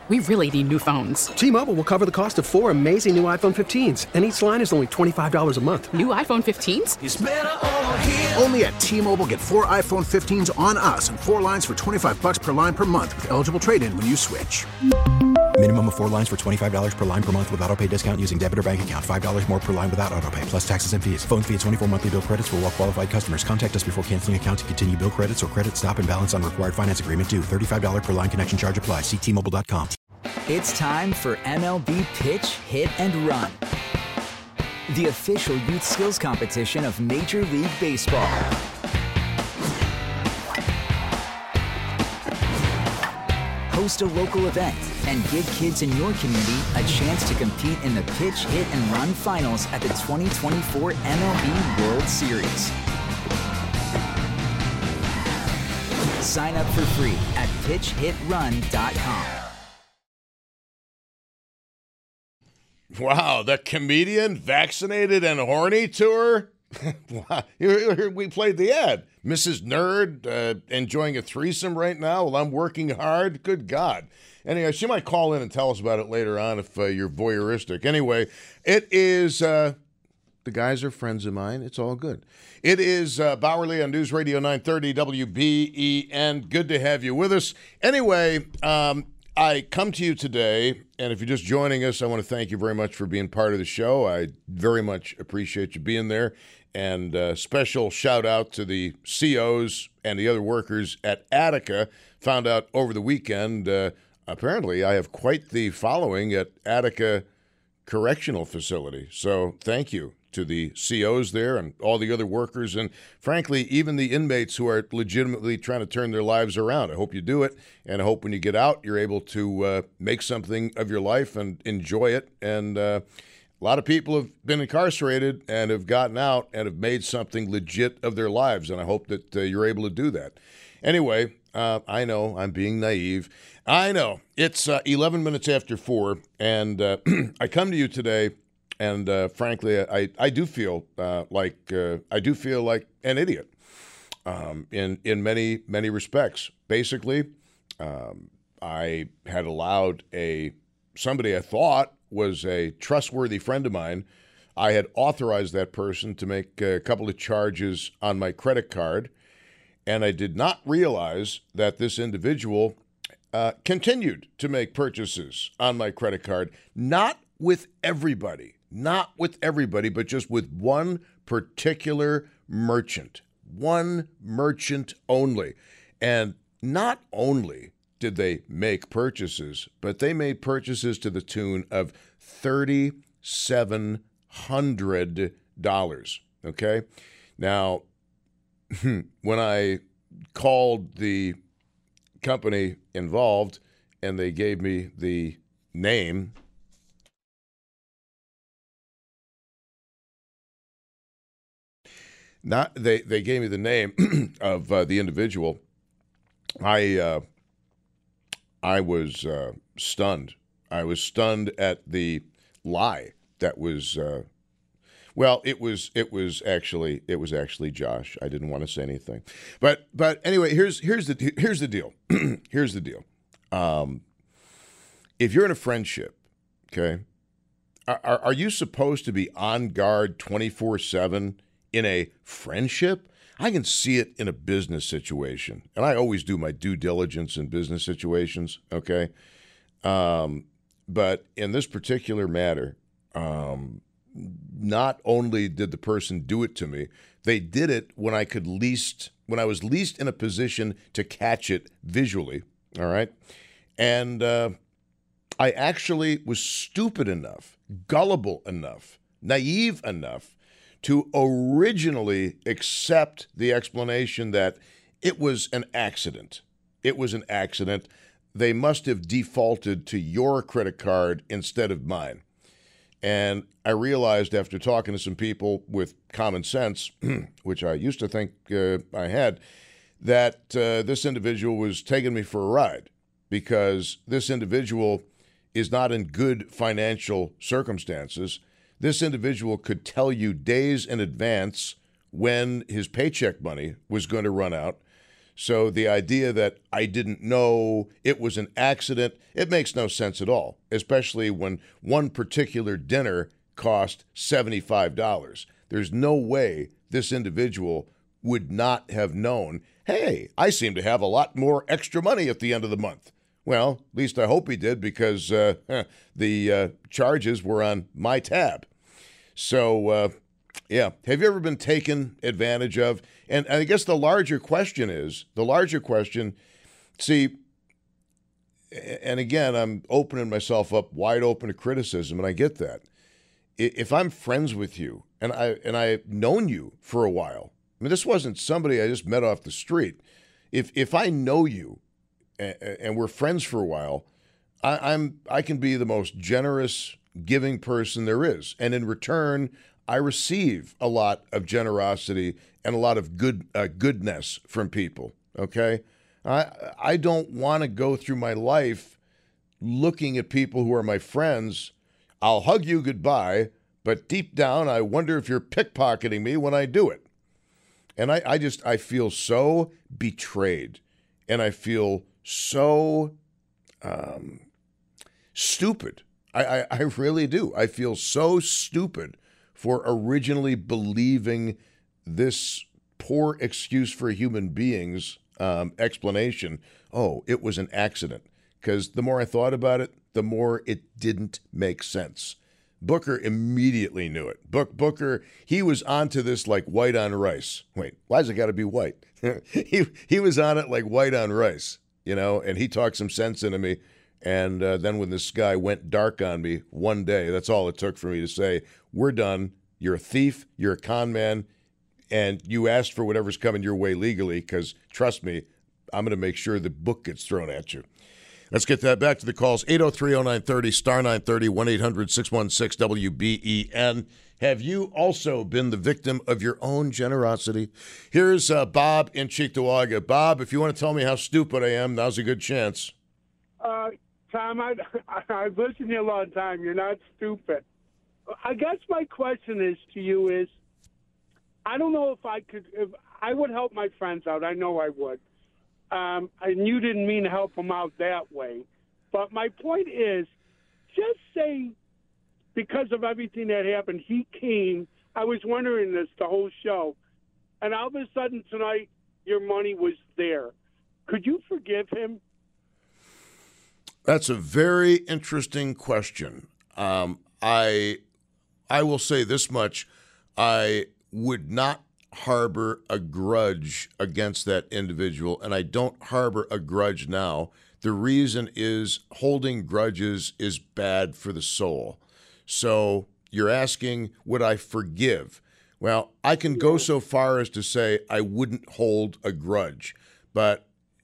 We really need new phones. T-Mobile will cover the cost of 4 amazing new iPhone 15s, and each line is only $25 a month. New iPhone 15s? It's better over here. Only at T-Mobile, get 4 iPhone 15s on us and 4 lines for $25 per line per month with eligible trade-in when you switch. Minimum of 4 lines for $25 per line per month with autopay discount using debit or bank account. $5 more per line without autopay, plus taxes and fees. Phone fee at 24 monthly bill credits for well-qualified customers. Contact us before canceling account to continue bill credits or credit stop and balance on required finance agreement due. $35 per line connection charge applies. See T-Mobile.com. It's time for MLB Pitch, Hit, and Run, the official youth skills competition of Major League Baseball. Host a local event and give kids in your community a chance to compete in the Pitch, Hit, and Run finals at the 2024 MLB World Series. Sign up for free at pitchhitrun.com. Wow, the comedian vaccinated and horny tour? We played the ad. Mrs. Nerd enjoying a threesome right now while I'm working hard. Good God. Anyway, she might call in and tell us about it later on if you're voyeuristic. Anyway, it is, the guys are friends of mine. It's all good. It is Bowerly on News Radio 930 WBEN. Good to have you with us. Anyway, I come to you today, and if you're just joining us, I want to thank you very much for being part of the show. I very much appreciate you being there. And special shout out to the COs and the other workers at Attica. Found out over the weekend, apparently I have quite the following at Attica Correctional Facility. So thank you to the COs there and all the other workers, and frankly, even the inmates who are legitimately trying to turn their lives around. I hope you do it, and I hope when you get out, you're able to make something of your life and enjoy it. And a lot of people have been incarcerated and have gotten out and have made something legit of their lives, and I hope that you're able to do that. Anyway, I know I'm being naive. I know. It's 11 minutes after 4, and I come to you today. And frankly, I do feel like an idiot in many respects. Basically, I had allowed somebody I thought was a trustworthy friend of mine. I had authorized that person to make a couple of charges on my credit card, and I did not realize that this individual continued to make purchases on my credit card, not with everybody. Not with everybody, but just with one particular merchant. One merchant only. And not only did they make purchases, but they made purchases to the tune of $3,700. Okay? Now, when I called the company involved and they gave me the name, they gave me the name of the individual. I was stunned. I was stunned at the lie that was. It was actually Josh. I didn't want to say anything, but anyway, here's the deal. Here's the deal. If you're in a friendship, okay, are you supposed to be on guard 24/7? In a friendship? I can see it in a business situation, and I always do my due diligence in business situations, okay? But in this particular matter, not only did the person do it to me, they did it when I was least in a position to catch it visually, all right? And I actually was stupid enough, gullible enough, naive enough to originally accept the explanation that it was an accident. It was an accident. They must have defaulted to your credit card instead of mine. And I realized after talking to some people with common sense, which I used to think I had, that this individual was taking me for a ride because this individual is not in good financial circumstances. This individual could tell you days in advance when his paycheck money was going to run out. So the idea that I didn't know it was an accident, it makes no sense at all, especially when one particular dinner cost $75. There's no way this individual would not have known, hey, I seem to have a lot more extra money at the end of the month. Well, at least I hope he did, because the charges were on my tab. So, yeah. Have you ever been taken advantage of? And I guess the larger question, see, and again, I'm opening myself up wide open to criticism, and I get that. If I'm friends with you and I've known you for a while, I mean, this wasn't somebody I just met off the street. If I know you and we're friends for a while, I can be the most generous, giving person there is, and in return, I receive a lot of generosity and a lot of goodness from people. Okay, I don't want to go through my life looking at people who are my friends. I'll hug you goodbye, but deep down, I wonder if you're pickpocketing me when I do it. And I feel so betrayed, and I feel so stupid. I really do. I feel so stupid for originally believing this poor excuse for human beings explanation. Oh, it was an accident. Because the more I thought about it, the more it didn't make sense. Booker immediately knew it. Booker, he was onto this like white on rice. Wait, why's it got to be white? he was on it like white on rice, and he talked some sense into me. And then when this guy went dark on me one day, that's all it took for me to say, we're done. You're a thief. You're a con man. And you asked for whatever's coming your way legally, because trust me, I'm going to make sure the book gets thrown at you. Let's get that back to the calls. 803-0930, star 930, 1-800-616-WBEN. Have you also been the victim of your own generosity? Here's Bob in Cheektowaga. Bob, if you want to tell me how stupid I am, now's a good chance. Tom, I've listened to you a long time. You're not stupid. I guess my question is to you is, I don't know if I would help my friends out. I know I would. And you didn't mean to help them out that way. But my point is, just say, because of everything that happened, he came. I was wondering this the whole show. And all of a sudden tonight, your money was there. Could you forgive him? That's a very interesting question. I will say this much. I would not harbor a grudge against that individual, and I don't harbor a grudge now. The reason is holding grudges is bad for the soul. So you're asking, would I forgive? Well, I can go so far as to say I wouldn't hold a grudge, but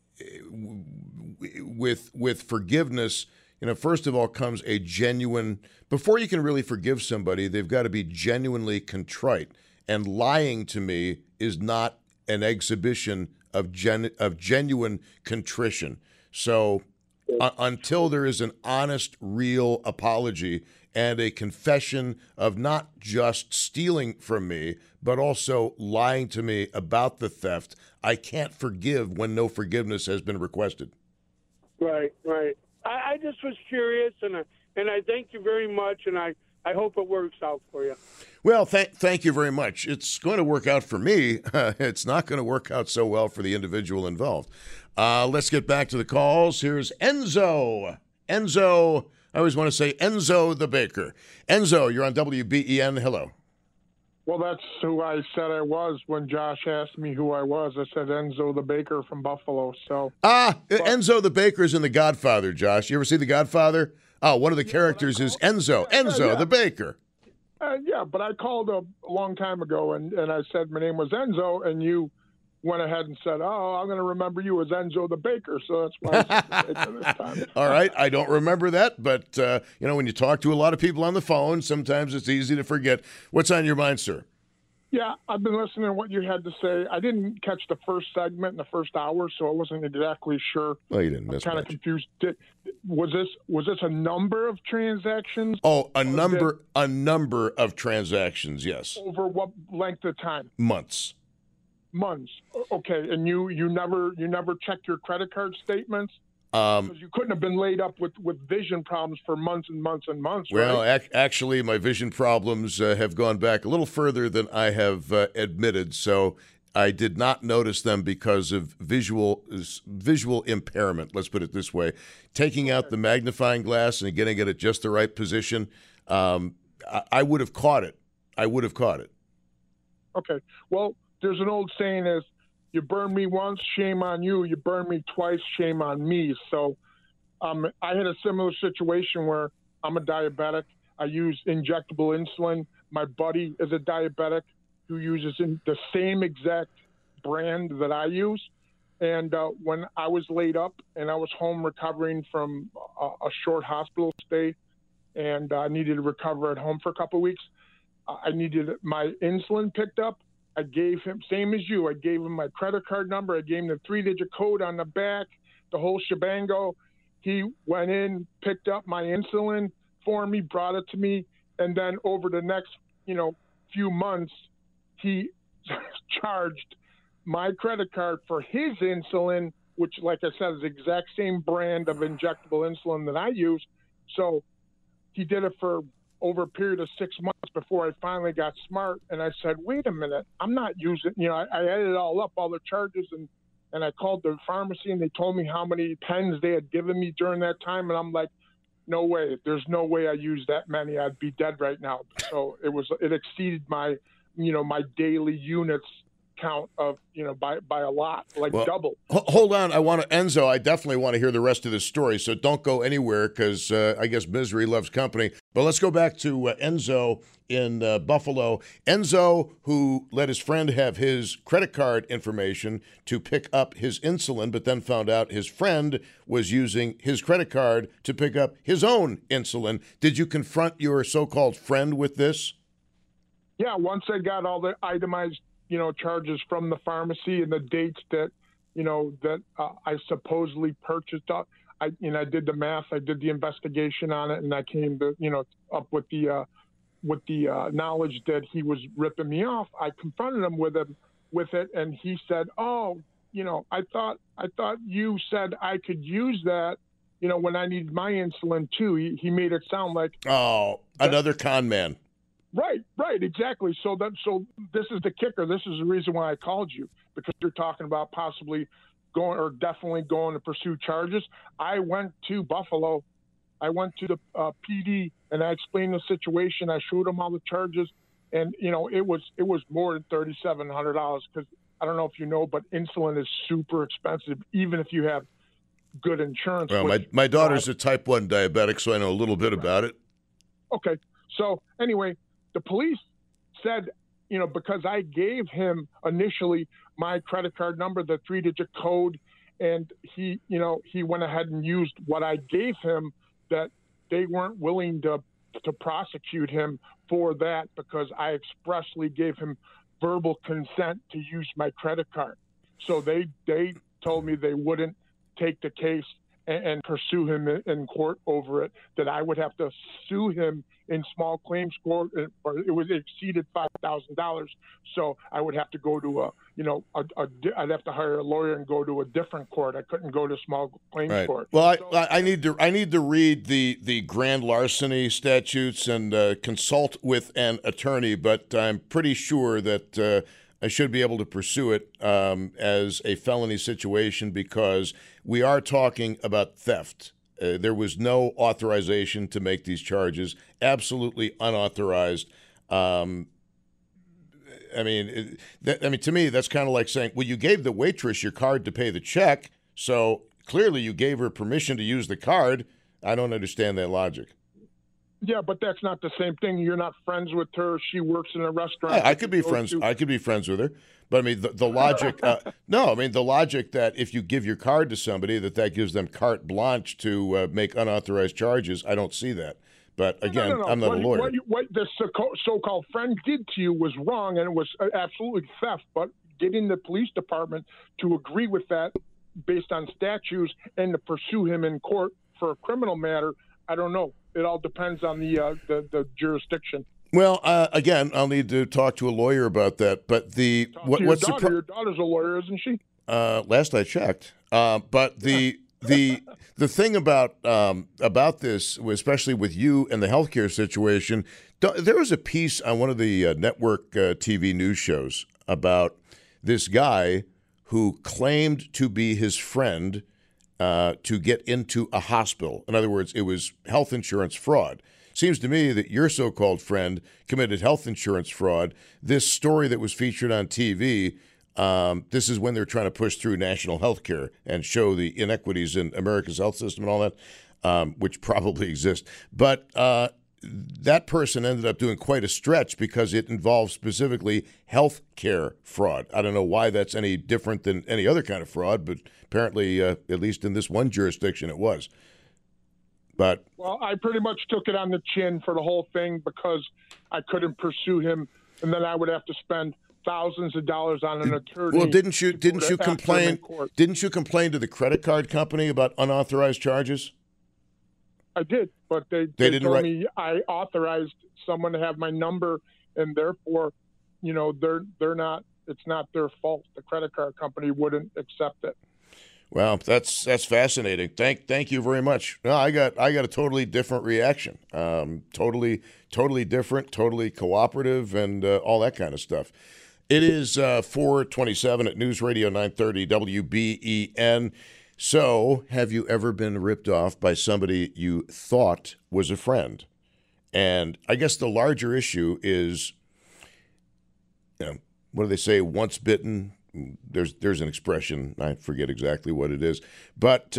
with forgiveness, first of all comes a genuine, before you can really forgive somebody, they've got to be genuinely contrite. And lying to me is not an exhibition of genuine contrition. So until there is an honest, real apology and a confession of not just stealing from me, but also lying to me about the theft, I can't forgive when no forgiveness has been requested. Right. I just was curious, and I thank you very much, and I hope it works out for you. Well, thank you very much. It's going to work out for me. It's not going to work out so well for the individual involved. Let's get back to the calls. Here's Enzo. Enzo, I always want to say Enzo the Baker. Enzo, you're on WBEN. Hello. Well, that's who I said I was when Josh asked me who I was. I said Enzo the Baker from Buffalo. Enzo the Baker's in The Godfather, Josh. You ever see The Godfather? Oh, one of the characters is Enzo. Enzo the Baker. Yeah, but I called a long time ago, and I said my name was Enzo, and you went ahead and said, oh, I'm going to remember you as Enzo the Baker, so that's why I said the Baker this time. All right, I don't remember that, but, when you talk to a lot of people on the phone, sometimes it's easy to forget. What's on your mind, sir? Yeah, I've been listening to what you had to say. I didn't catch the first segment in the first hour, so I wasn't exactly sure. Well, you didn't miss much. I'm kind of confused. Was this a number of transactions? Oh, a number of transactions, yes. Over what length of time? Months. Months. Okay, and you never checked your credit card statements? Because you couldn't have been laid up with vision problems for months and months and months, well, right? Actually, my vision problems have gone back a little further than I have admitted, so I did not notice them because of visual impairment, let's put it this way. Taking out the magnifying glass and getting it at just the right position, I would have caught it. Okay. Well, there's an old saying is, you burn me once, shame on you. You burn me twice, shame on me. So I had a similar situation where I'm a diabetic. I use injectable insulin. My buddy is a diabetic who uses the same exact brand that I use. And when I was laid up and I was home recovering from a short hospital stay and I needed to recover at home for a couple of weeks, I needed my insulin picked up. I gave him, same as you, I gave him my credit card number. I gave him the 3-digit code on the back, the whole shebango. He went in, picked up my insulin for me, brought it to me, and then over the next, few months, he charged my credit card for his insulin, which, like I said, is the exact same brand of injectable insulin that I use. So he did it for over a period of 6 months before I finally got smart. And I said, wait a minute, I'm not using, I added it all up, all the charges, and I called the pharmacy and they told me how many pens they had given me during that time. And I'm like, no way, there's no way I used that many. I'd be dead right now. So it exceeded my, my daily units count of, by a lot, double. Hold on. Enzo, I definitely want to hear the rest of this story. So don't go anywhere because I guess misery loves company. But let's go back to Enzo in Buffalo. Enzo, who let his friend have his credit card information to pick up his insulin, but then found out his friend was using his credit card to pick up his own insulin. Did you confront your so-called friend with this? Yeah, once I got all the itemized charges from the pharmacy and the dates that, that I supposedly purchased up. I did the math, I did the investigation on it, and I came to, up with the knowledge that he was ripping me off. I confronted him with it, and he said, "Oh, I thought you said I could use that, when I needed my insulin too." He made it sound like another con man. Right, exactly. So this is the kicker. This is the reason why I called you, because you're talking about possibly definitely going to pursue charges. I went to Buffalo. I went to the PD and I explained the situation. I showed them all the charges, and it was more than $3,700 because I don't know if you know, but insulin is super expensive, even if you have good insurance. Well, my daughter's a type 1 diabetic, so I know a little bit about it. Okay, so anyway. The police said, because I gave him initially my credit card number, the 3-digit code, and he went ahead and used what I gave him, that they weren't willing to prosecute him for that because I expressly gave him verbal consent to use my credit card. So they told me they wouldn't take the case and pursue him in court over it, that I would have to sue him in small claims court, or it exceeded $5,000. So I would have to go to I'd have to hire a lawyer and go to a different court. I couldn't go to small claims court. Well, I need to read the grand larceny statutes and consult with an attorney, but I'm pretty sure that I should be able to pursue it as a felony situation because we are talking about theft. There was no authorization to make these charges, absolutely unauthorized. To me, that's kind of like saying, well, you gave the waitress your card to pay the check, so clearly you gave her permission to use the card. I don't understand that logic. Yeah, but that's not the same thing. You're not friends with her. She works in a restaurant. I could be friends. I could be friends with her. But I mean, the logic. The logic that if you give your card to somebody, that gives them carte blanche to make unauthorized charges. I don't see that. But again, no. I'm not a lawyer. What the so-called friend did to you was wrong, and it was absolutely theft. But getting the police department to agree with that, based on statutes, and to pursue him in court for a criminal matter, I don't know. It all depends on the jurisdiction. Well, again, I'll need to talk to a lawyer about that. But Your daughter's a lawyer, isn't she? Last I checked. But the thing about this, especially with you and the healthcare situation, there was a piece on one of the network TV news shows about this guy who claimed to be his friend to get into a hospital. In other words, it was health insurance fraud. Seems to me that your so-called friend committed health insurance fraud. This story that was featured on TV, this is when they're trying to push through national health care and show the inequities in America's health system and all that, which probably exist. But that person ended up doing quite a stretch because it involves specifically health care fraud. I don't know why that's any different than any other kind of fraud, but apparently, at least in this one jurisdiction, it was. But well, I pretty much took it on the chin for the whole thing because I couldn't pursue him, and then I would have to spend thousands of dollars on an attorney. Well, didn't you complain? Didn't you complain to the credit card company about unauthorized charges? I did, but they told me I authorized someone to have my number, and therefore, they're not. It's not their fault. The credit card company wouldn't accept it. Well, that's fascinating. Thank you very much. No, I got a totally different reaction. Totally different, totally cooperative, and all that kind of stuff. It is 4:27 at News Radio 930 WBEN. So, have you ever been ripped off by somebody you thought was a friend? And I guess the larger issue is, what do they say? Once bitten. There's an expression, I forget exactly what it is, but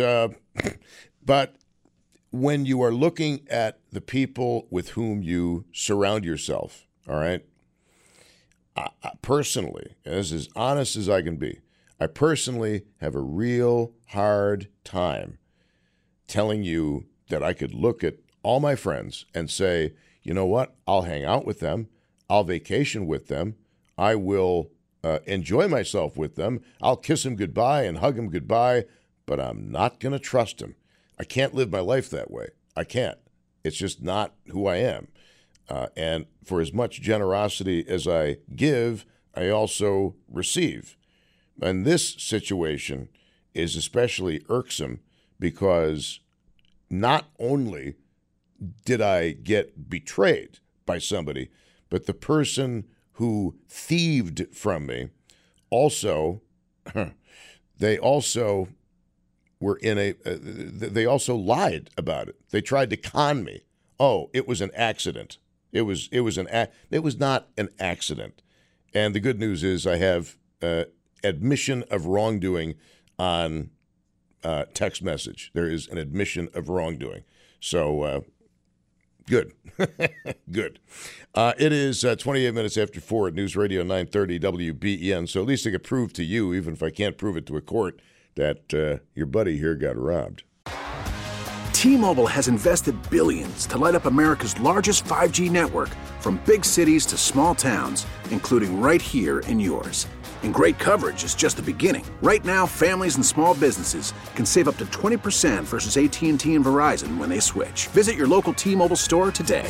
when you are looking at the people with whom you surround yourself, all right, I personally, as honest as I can be, I personally have a real hard time telling you that I could look at all my friends and say, you know what, I'll hang out with them, I'll vacation with them, I will enjoy myself with them. I'll kiss him goodbye and hug him goodbye, but I'm not going to trust him. I can't live my life that way. I can't. It's just not who I am. And for as much generosity as I give, I also receive. And this situation is especially irksome because not only did I get betrayed by somebody, but the person who thieved from me also, they also were they also lied about it. They tried to con me. Oh, it was an accident. It was not an accident. And the good news is I have admission of wrongdoing on text message. There is an admission of wrongdoing. So, good. Good. It is 28 minutes after 4 at News Radio 930 WBEN. So at least I can prove to you, even if I can't prove it to a court, that your buddy here got robbed. T-Mobile has invested billions to light up America's largest 5G network, from big cities to small towns, including right here in yours. And great coverage is just the beginning. Right now, families and small businesses can save up to 20% versus AT&T and Verizon when they switch. Visit your local T-Mobile store today.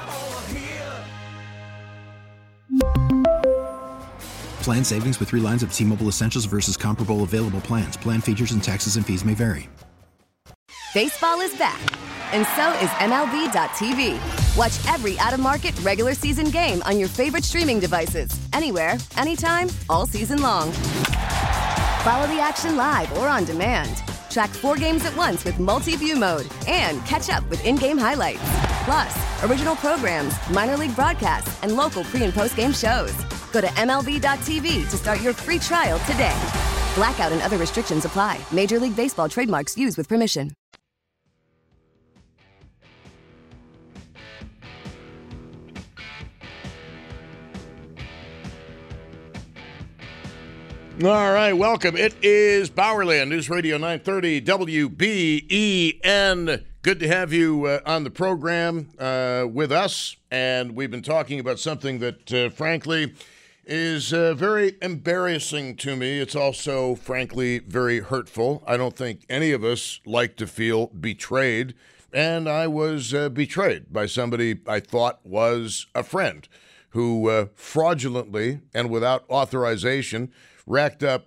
Plan savings with 3 lines of T-Mobile Essentials versus comparable available plans. Plan features and taxes and fees may vary. Baseball is back, and so is MLB.tv. Watch every out-of-market regular season game on your favorite streaming devices, anywhere, anytime, all season long. Follow the action live or on demand. Track 4 games at once with multi-view mode and catch up with in-game highlights. Plus, original programs, minor league broadcasts, and local pre- and post-game shows. Go to MLB.tv to start your free trial today. Blackout and other restrictions apply. Major League Baseball trademarks used with permission. All right, welcome. It is Bowerland, News Radio 930 WBEN. Good to have you on the program with us. And we've been talking about something that, frankly, is very embarrassing to me. It's also, frankly, very hurtful. I don't think any of us like to feel betrayed and I was betrayed by somebody I thought was a friend who fraudulently and without authorization racked up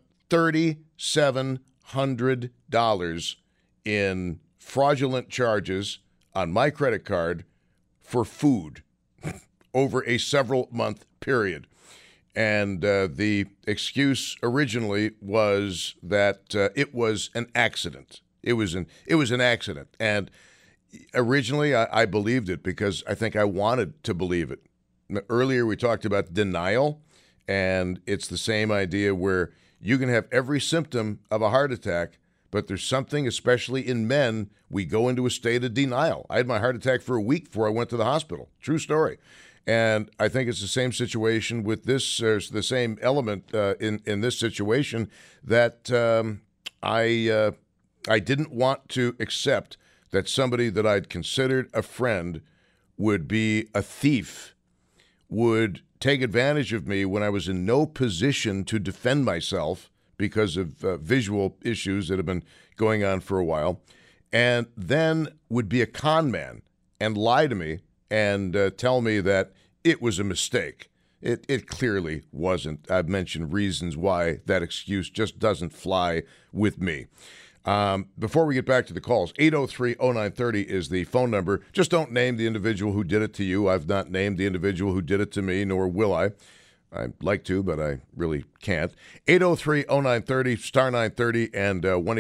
$3,700 in fraudulent charges on my credit card for food over a several-month period. And the excuse originally was that it was an accident. It was an accident. And originally I believed it because I think I wanted to believe it. Earlier we talked about denial, and it's the same idea where you can have every symptom of a heart attack, but there's something, especially in men, we go into a state of denial. I had my heart attack for a week before I went to the hospital. True story. And I think it's the same situation with this, the same element in this situation that I didn't want to accept that somebody that I'd considered a friend would be a thief, would take advantage of me when I was in no position to defend myself because of visual issues that have been going on for a while, and then would be a con man and lie to me and tell me that it was a mistake. It clearly wasn't. I've mentioned reasons why that excuse just doesn't fly with me. Before we get back to the calls, 803-0930 is the phone number. Just don't name the individual who did it to you. I've not named the individual who did it to me, nor will I. I'd like to, but I really can't. 803-0930, star 930, and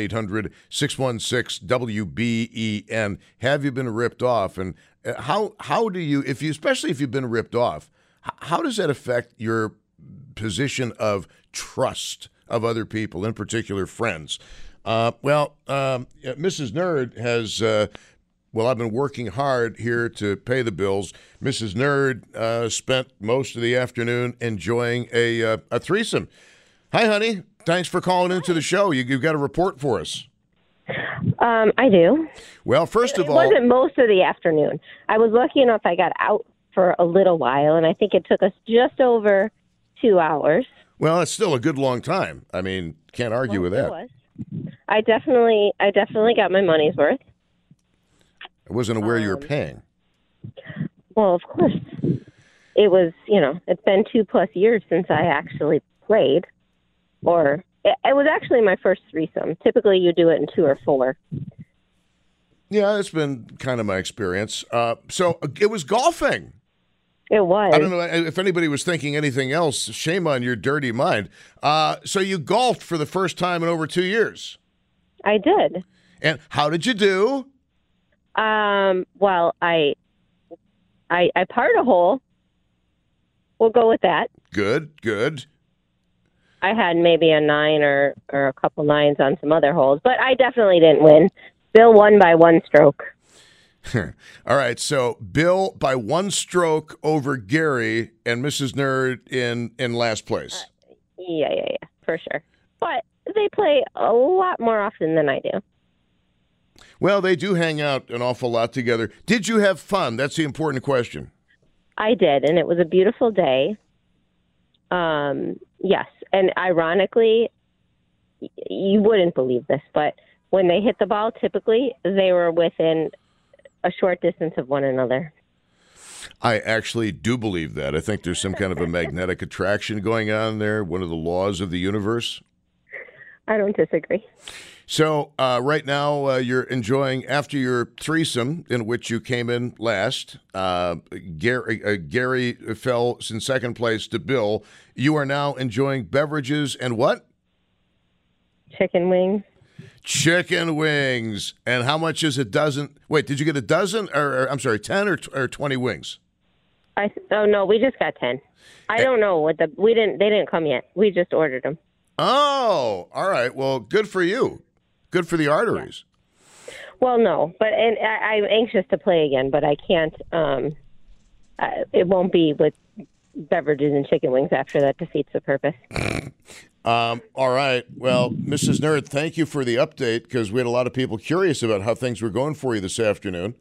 1-800-616-WBEN. Have you been ripped off? And how do you, especially if you've been ripped off, how does that affect your position of trust of other people, in particular friends? Mrs. Nerd has, I've been working hard here to pay the bills. Mrs. Nerd spent most of the afternoon enjoying a threesome. Hi, honey. Thanks for calling into the show. You've got a report for us. I do. Well, first of all... It wasn't most of the afternoon. I was lucky enough I got out for a little while, and I think it took us just over 2 hours. Well, it's still a good long time. I mean, can't argue with that. It was. I definitely got my money's worth. I wasn't aware you were paying. Well, of course. It was, it's been 2+ years since I actually played. Or, it was actually my first threesome. Typically, you do it in 2 or 4. Yeah, it's been kind of my experience. So, it was golfing. It was. I don't know if anybody was thinking anything else. Shame on your dirty mind. So, you golfed for the first time in over 2 years. I did. And how did you do? Well, I parred a hole. We'll go with that. Good. I had maybe a 9 or a couple 9s on some other holes, but I definitely didn't win. Bill won by 1 stroke. All right, so Bill by 1 stroke over Gary and Mrs. Nerd in last place. Yeah, for sure. But they play a lot more often than I do. Well, they do hang out an awful lot together. Did you have fun? That's the important question. I did, and it was a beautiful day. Yes, and ironically, you wouldn't believe this, but when they hit the ball, typically they were within a short distance of one another. I actually do believe that. I think there's some kind of a magnetic attraction going on there, one of the laws of the universe. I don't disagree. So right now you're enjoying, after your threesome in which you came in last, Gary fell in second place to Bill. You are now enjoying beverages and what? Chicken wings. Chicken wings. And how much is a dozen? Wait, did you get a dozen? Or I'm sorry, 10 or 20 wings? No, we just got 10. I don't know what they didn't come yet. We just ordered them. Oh, all right. Well, good for you. Good for the arteries. Yeah. Well, no, but I'm anxious to play again, but I can't. It won't be with beverages and chicken wings after that defeats the purpose. All right. Well, Mrs. Nerd, thank you for the update because we had a lot of people curious about how things were going for you this afternoon.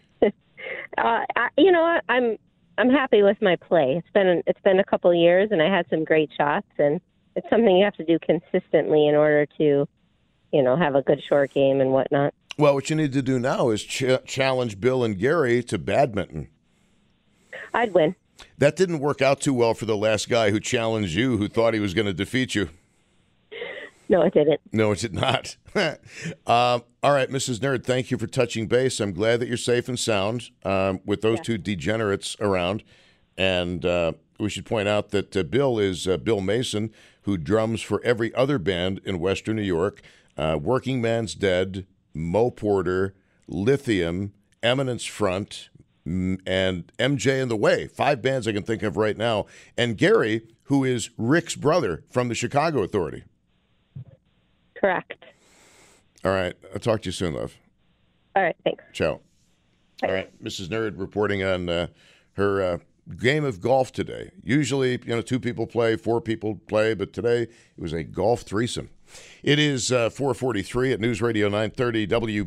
You know what? I'm happy with my play. It's been a couple of years, and I had some great shots, and it's something you have to do consistently in order to, have a good short game and whatnot. Well, what you need to do now is challenge Bill and Gary to badminton. I'd win. That didn't work out too well for the last guy who challenged you, who thought he was going to defeat you. No, it didn't. No, it did not. All right, Mrs. Nerd, thank you for touching base. I'm glad that you're safe and sound with those two degenerates around. And we should point out that Bill is Bill Mason, who drums for every other band in Western New York. Working Man's Dead, Mo Porter, Lithium, Eminence Front, and MJ and the Way. 5 bands I can think of right now. And Gary, who is Rick's brother from the Chicago Authority. Correct. All right. I'll talk to you soon, love. All right. Thanks. Ciao. Bye. All right. Mrs. Nerd reporting on her game of golf today. Usually, 2 people play, 4 people play, but today it was a golf threesome. It is 4:43 at News Radio 930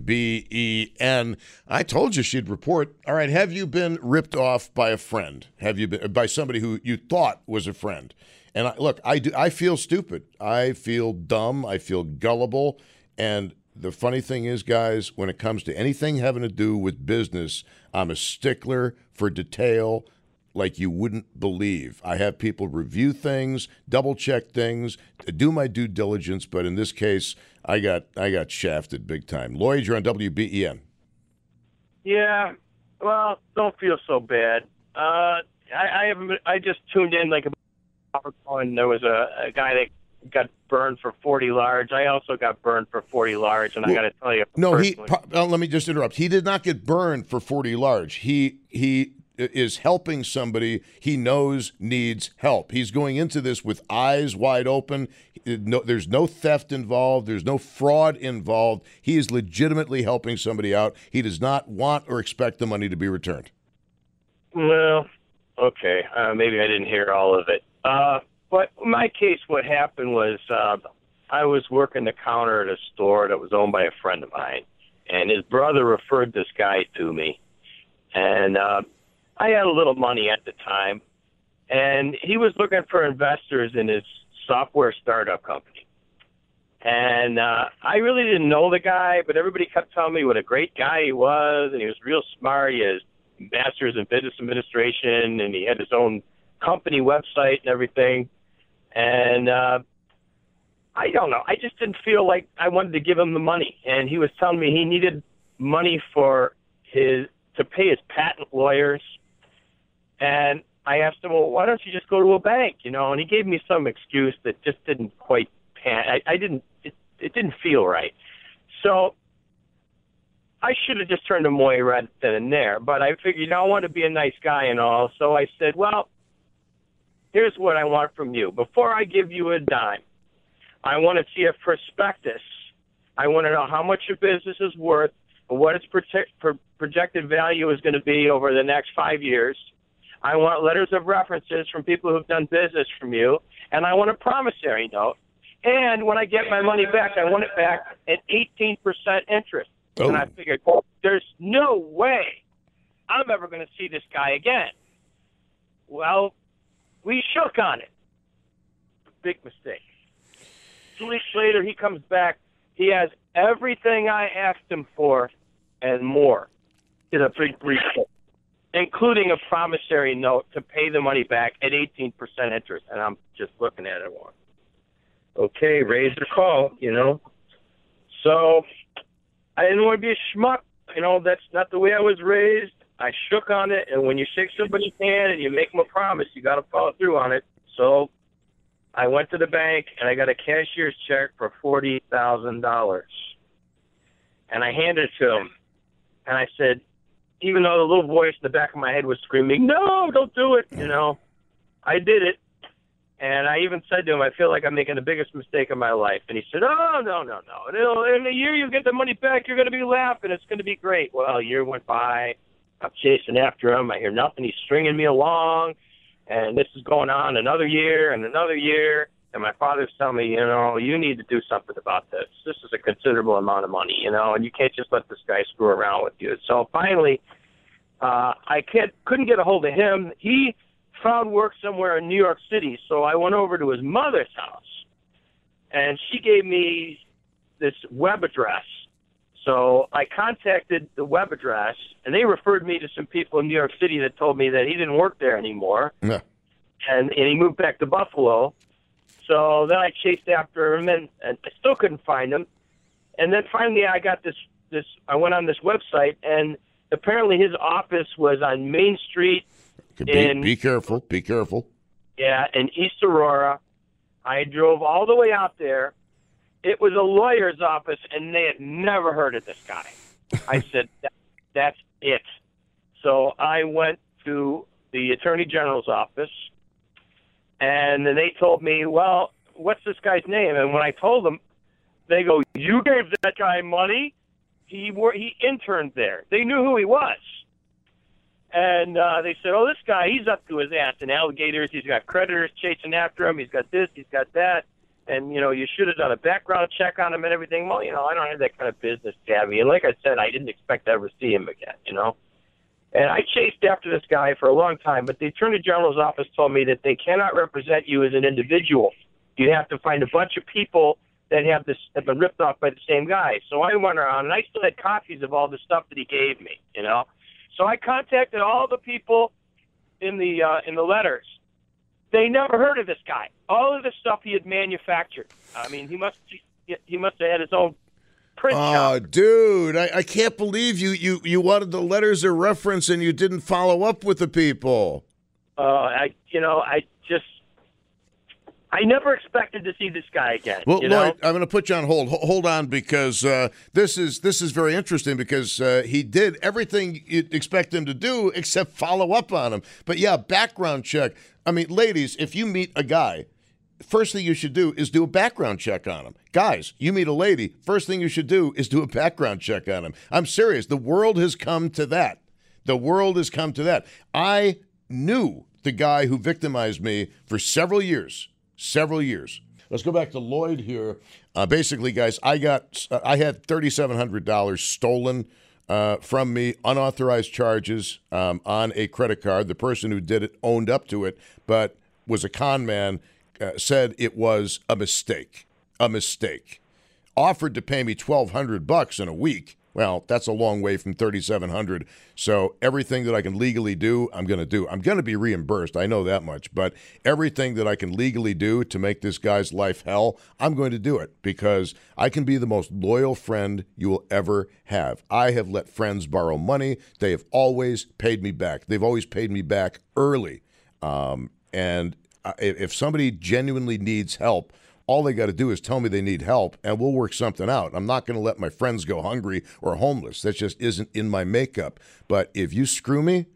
WBEN. I told you she'd report. All right, have you been ripped off by a friend? Have you been by somebody who you thought was a friend? And I feel stupid. I feel dumb. I feel gullible. And the funny thing is, guys, when it comes to anything having to do with business, I'm a stickler for detail like you wouldn't believe. I have people review things, double-check things, do my due diligence, but in this case, I got shafted big time. Lloyd, you're on WBEN. Yeah, well, don't feel so bad. I just tuned in like and there was a guy that got burned for 40 large. I also got burned for 40 large, and I got to tell you. No, let me just interrupt. He did not get burned for 40 large. He is helping somebody he knows needs help. He's going into this with eyes wide open. There's no theft involved. There's no fraud involved. He is legitimately helping somebody out. He does not want or expect the money to be returned. Well, okay. Maybe I didn't hear all of it. But in my case, what happened was I was working the counter at a store that was owned by a friend of mine, and his brother referred this guy to me. And I had a little money at the time, and he was looking for investors in his software startup company. And I really didn't know the guy, but everybody kept telling me what a great guy he was, and he was real smart. He has master's in business administration, and he had his own company website and everything. And I don't know. I just didn't feel like I wanted to give him the money. And he was telling me he needed money to pay his patent lawyers. And I asked him, well, why don't you just go to a bank, And he gave me some excuse that just didn't quite pan. It didn't feel right. So I should have just turned him away right then and there. But I figured, I want to be a nice guy and all. So I said, well, here's what I want from you. Before I give you a dime, I want to see a prospectus. I want to know how much your business is worth, what its projected value is going to be over the next 5 years. I want letters of references from people who've done business from you, and I want a promissory note. And when I get my money back, I want it back at 18% interest. Oh. And I figured, there's no way I'm ever going to see this guy again. Well, we shook on it. Big mistake. 2 weeks later, he comes back. He has everything I asked him for and more in a big briefcase, including a promissory note to pay the money back at 18% interest. And I'm just looking at it going, okay, raise or call, So I didn't want to be a schmuck. That's not the way I was raised. I shook on it, and when you shake somebody's hand and you make them a promise, you got to follow through on it. So I went to the bank, and I got a cashier's check for $40,000. And I handed it to him, and I said, even though the little voice in the back of my head was screaming, no, don't do it, I did it. And I even said to him, I feel like I'm making the biggest mistake of my life. And he said, oh, no. In a year you get the money back, you're going to be laughing. It's going to be great. Well, a year went by. I'm chasing after him. I hear nothing. He's stringing me along. And this is going on another year and another year. And my father's telling me, you need to do something about this. This is a considerable amount of money, and you can't just let this guy screw around with you. So finally, I couldn't get a hold of him. He found work somewhere in New York City, so I went over to his mother's house, and she gave me this web address. So I contacted the web address, and they referred me to some people in New York City that told me that he didn't work there anymore. Yeah. And he moved back to Buffalo. So then I chased after him, and I still couldn't find him. And then finally I got this. I went on this website, and apparently his office was on Main Street. Be careful. Be careful. Yeah, in East Aurora. I drove all the way out there. It was a lawyer's office, and they had never heard of this guy. I said, that's it. So I went to the Attorney General's office, and then they told me, well, what's this guy's name? And when I told them, they go, you gave that guy money? He interned there. They knew who he was. And they said, oh, this guy, he's up to his ass in alligators. He's got creditors chasing after him. He's got this, he's got that. And, you should have done a background check on him and everything. Well, I don't have that kind of business savvy. And like I said, I didn't expect to ever see him again, And I chased after this guy for a long time, but the Attorney General's office told me that they cannot represent you as an individual. You have to find a bunch of people that have been ripped off by the same guy. So I went around, and I still had copies of all the stuff that he gave me, So I contacted all the people in the letters. They never heard of this guy. All of the stuff he had manufactured. I mean, he must have had his own print shop. Oh, dude, I can't believe you wanted the letters of reference and you didn't follow up with the people. I never expected to see this guy again. Well, Lloyd, I'm going to put you on hold. Hold on, because this is very interesting, because he did everything you'd expect him to do except follow up on him. But yeah, background check. I mean, ladies, if you meet a guy, first thing you should do is do a background check on him. Guys, you meet a lady, first thing you should do is do a background check on him. I'm serious. The world has come to that. The world has come to that. I knew the guy who victimized me for several years. Let's go back to Lloyd here. Basically, guys, I had $3,700 stolen from me, unauthorized charges on a credit card. The person who did it owned up to it, but was a con man, said it was a mistake. Offered to pay me $1,200 in a week. Well, that's a long way from $3,700. So everything that I can legally do, I'm going to do. I'm going to be reimbursed. I know that much. But everything that I can legally do to make this guy's life hell, I'm going to do it, because I can be the most loyal friend you will ever have. I have let friends borrow money. They have always paid me back. They've always paid me back early. And if somebody genuinely needs help, all they got to do is tell me they need help, and we'll work something out. I'm not going to let my friends go hungry or homeless. That just isn't in my makeup. But if you screw me,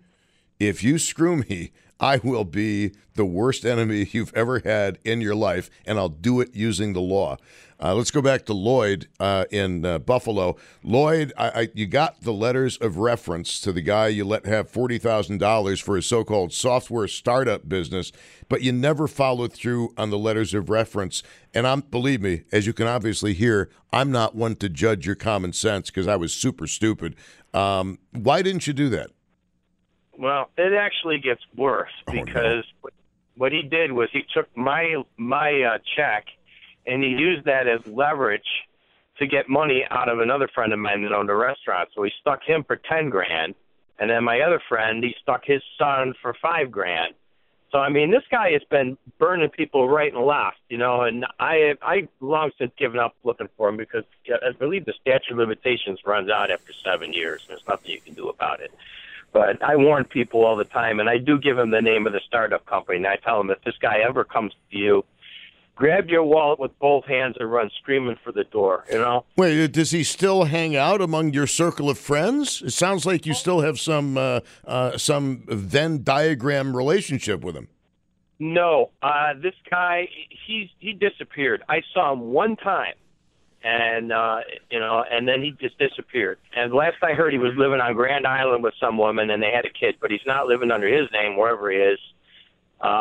I will be the worst enemy you've ever had in your life, and I'll do it using the law. Let's go back to Lloyd in Buffalo. Lloyd, you got the letters of reference to the guy you let have $40,000 for his so-called software startup business, but you never followed through on the letters of reference. And believe me, as you can obviously hear, I'm not one to judge your common sense, because I was super stupid. Why didn't you do that? Well, it actually gets worse, because what he did was he took my check, and he used that as leverage to get money out of another friend of mine that owned a restaurant. So he stuck him for $10,000, and then my other friend, he stuck his son for $5,000. So I mean, this guy has been burning people right and left, and I long since given up looking for him, because I believe the statute of limitations runs out after 7 years. There's nothing you can do about it. But I warn people all the time, and I do give them the name of the startup company, and I tell them, if this guy ever comes to you, grab your wallet with both hands and run screaming for the door, Wait, does he still hang out among your circle of friends? It sounds like you still have some Venn diagram relationship with him. No, this guy, he disappeared. I saw him one time, and and then he just disappeared. And last I heard, he was living on Grand Island with some woman, and they had a kid, but he's not living under his name wherever he is.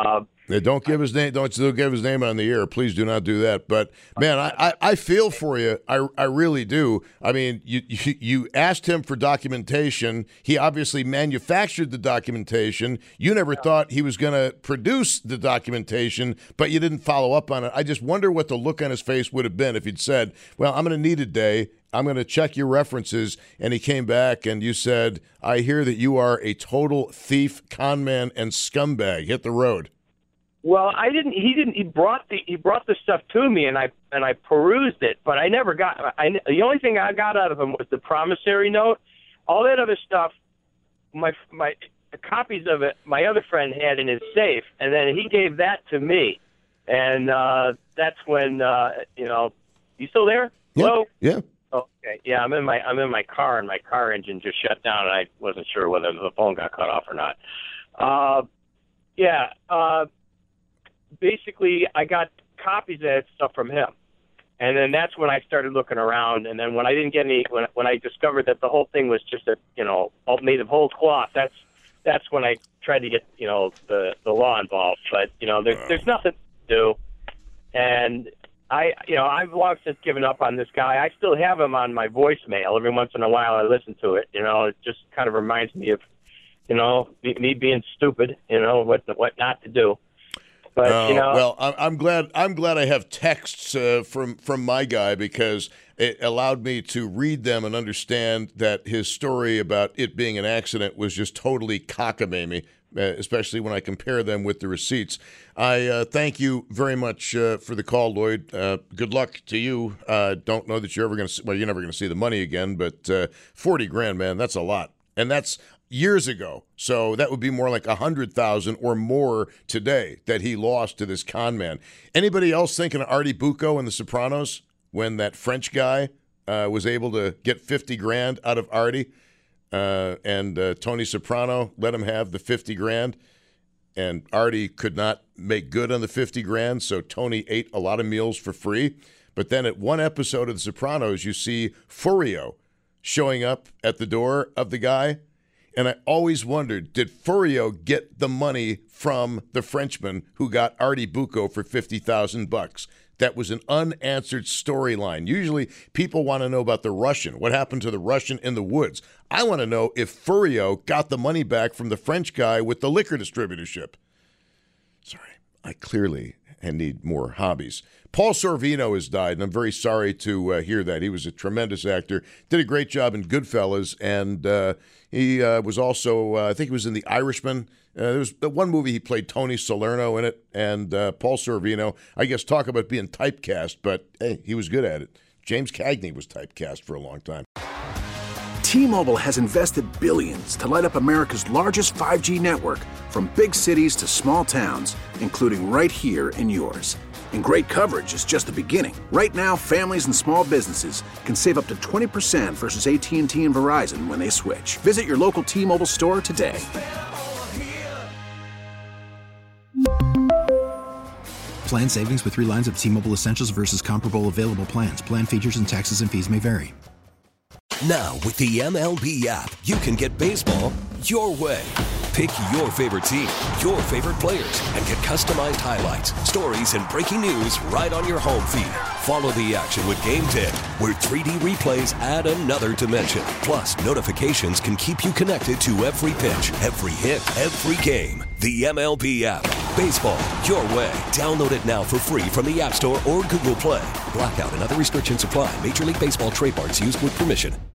Yeah, don't give his name. Don't give his name on the air. Please do not do that. But man, I feel for you. I really do. I mean, you asked him for documentation. He obviously manufactured the documentation. You never thought he was going to produce the documentation, but you didn't follow up on it. I just wonder what the look on his face would have been if he'd said, "Well, I'm going to need a day. I'm going to check your references," and he came back and you said, "I hear that you are a total thief, con man, and scumbag. Hit the road." Well, I didn't. He didn't. He brought the stuff to me, and I perused it, but I never got. The only thing I got out of him was the promissory note. All that other stuff, the copies of it, my other friend had in his safe, and then he gave that to me, and that's when you still there? Yeah. Hello? Yeah. Okay. Yeah, I'm in my car, and my car engine just shut down, and I wasn't sure whether the phone got cut off or not. Basically, I got copies of that stuff from him, and then that's when I started looking around. And then when I didn't get any, when I discovered that the whole thing was just all made of whole cloth, that's when I tried to get the law involved. But there's nothing to do, and I've long since given up on this guy. I still have him on my voicemail. Every once in a while, I listen to it. It just kind of reminds me of me being stupid. What not to do. But, well, I'm glad I have texts from my guy, because it allowed me to read them and understand that his story about it being an accident was just totally cockamamie, especially when I compare them with the receipts. I thank you very much for the call, Lloyd. Good luck to you. Don't know that you're ever going to. Well, you're never going to see the money again, but $40,000, man, that's a lot, and that's years ago. So that would be more like 100,000 or more today that he lost to this con man. Anybody else thinking of Artie Bucco in The Sopranos when that French guy was able to get $50,000 out of Artie, and Tony Soprano let him have the $50,000, and Artie could not make good on the $50,000, so Tony ate a lot of meals for free. But then at one episode of The Sopranos, you see Furio showing up at the door of the guy. And I always wondered, did Furio get the money from the Frenchman who got Artie Bucco for $50,000? That was an unanswered storyline. Usually people want to know about the Russian. What happened to the Russian in the woods? I want to know if Furio got the money back from the French guy with the liquor distributorship. Sorry, I clearly need more hobbies. Paul Sorvino has died, and I'm very sorry to hear that. He was a tremendous actor, did a great job in Goodfellas, and he was also, I think he was in The Irishman. There was one movie he played Tony Salerno in it, and Paul Sorvino, I guess, talk about being typecast, but hey, he was good at it. James Cagney was typecast for a long time. T-Mobile has invested billions to light up America's largest 5G network, from big cities to small towns, including right here in yours. And great coverage is just the beginning. Right now, families and small businesses can save up to 20% versus AT&T and Verizon when they switch. Visit your local T-Mobile store today. Plan savings with 3 lines of T-Mobile Essentials versus comparable available plans. Plan features and taxes and fees may vary. Now, with the MLB app, you can get baseball your way. Pick your favorite team, your favorite players, and get customized highlights, stories, and breaking news right on your home feed. Follow the action with Game Day, where 3D replays add another dimension. Plus, notifications can keep you connected to every pitch, every hit, every game. The MLB app. Baseball your way. Download it now for free from the App Store or Google Play. Blackout and other restrictions apply. Major League Baseball trademarks used with permission.